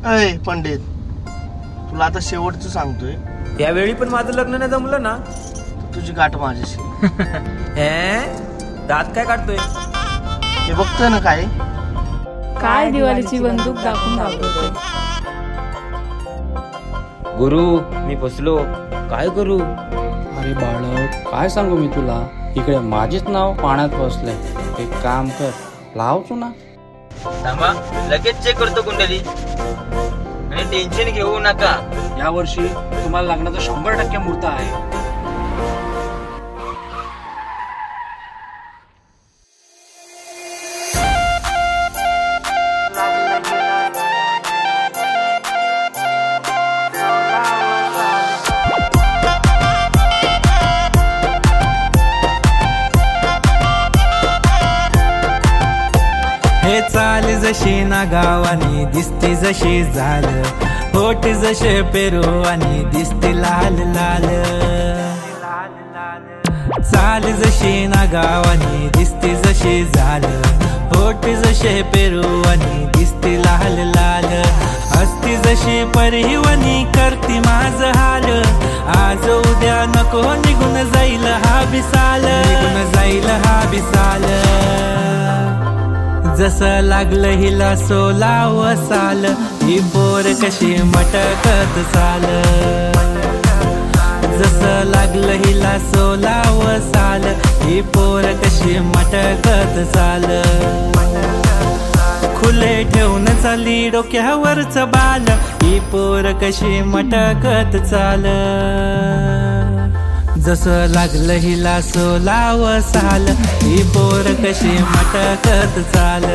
अय पंडित, तुला आता शेवटचं सांगतोय, यावेळी पण माझं लग्न नाही जमलं ना तर तुझी गाठ माझ्याशी. हे दात काय काढतोय? हे बघतोय ना काय काय दिवाळीची बंदूक दाखवून दाखवतोय. गुरु मी फसलो, काय करू? अरे बाळक, काय सांगू मी तुला, इकडे माझेच नाव पाण्यात फसलंय. एक काम कर, लावतो ना. थांबा, लगेच चेक करतो कुंडली. आणि टेन्शन घेऊ नका, या वर्षी तुम्हाला लग्नाचा 100% मुहूर्त आहे. हे चाल जशी ना गावानी दिसते जशी झालं, होठ जसे पेरू आणि दिसते लाल लाल. चाल जशी ना गावानी दिसते जशी झालं, होठ जसे पेरू आणि दिसते लाल लाल. असती जशी परिवनी करती माझ हाल, आज उद्या नको निघून जाईल हा बिसाल, निघून जाईल हा बिसाल. जसं लागलं हिला 16 साल, ही पोर कशी मटकत चाल. जसं लागलं हिला 16 साल, ही पोर कशी मटकत चाल. खुले ठेवून चाली डोक्यावरच बाल, ही पोर कशी मटकत चाल. जसं लागलं हिला 16 साल, ही पोर कशी मटकत चाल.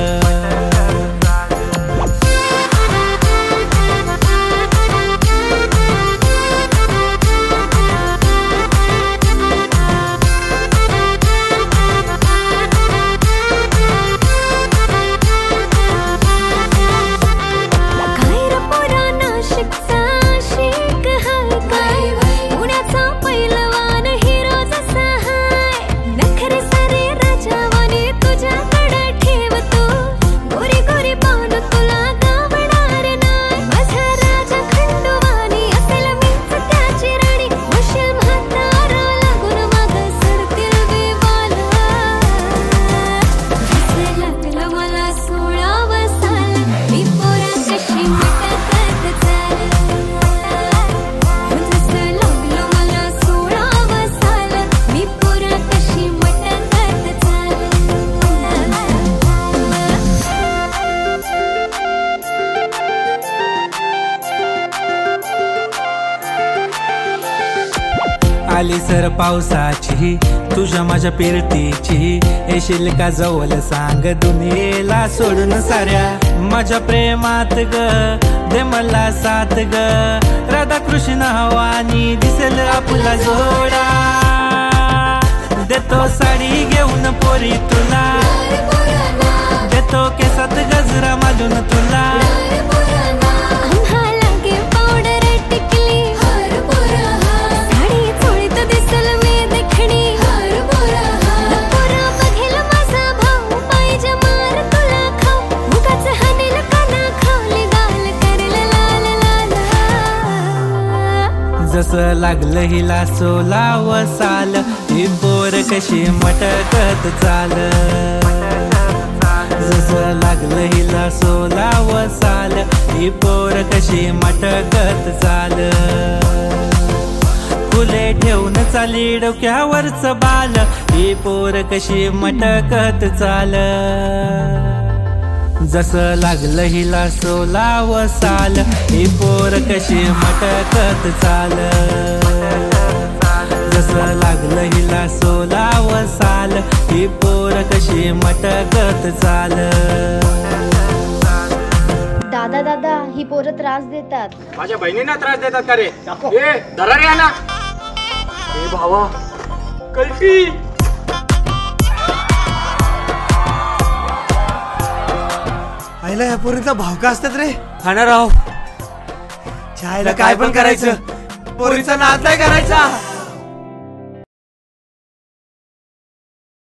आली सर पावसाची तुझ्या माझ्या पिरतीची, येशील का जवळ सांग दुनियेला सोडून साऱ्या. माझ्या प्रेमात ग दे मला साथ ग, राधा कृष्ण हवानी दिसेल आपला जोडा. देतो साडी घेऊन पोरी तुला, देतो केसात गजरा मालून तुला. जसं लागलं हिला 16 साल, ही पोर कशी मटकत चाल. जसं लागलं हिला 16 साल, ही पोर कशी मटकत चाल. फुले ठेवून चाली डोक्यावरच बाल, ही पोर कशी मटकत चाल. जसं लागलं हिला 16 साल, ही पोर कशी मटकत चाल. जसं लागलं हिला 16 साल, ही पोर कशी मटकत चाल. दादा दादा, ही पोरं त्रास देतात. माझ्या बहिणींना त्रास देतात का रे? ए धरा रे ना. ए भावा कल्फी. आईला या पोरीचा भाव का असतात रे? खाणार राव. चायला काय पण करायचं, पोरीचा नाद नाही करायचा.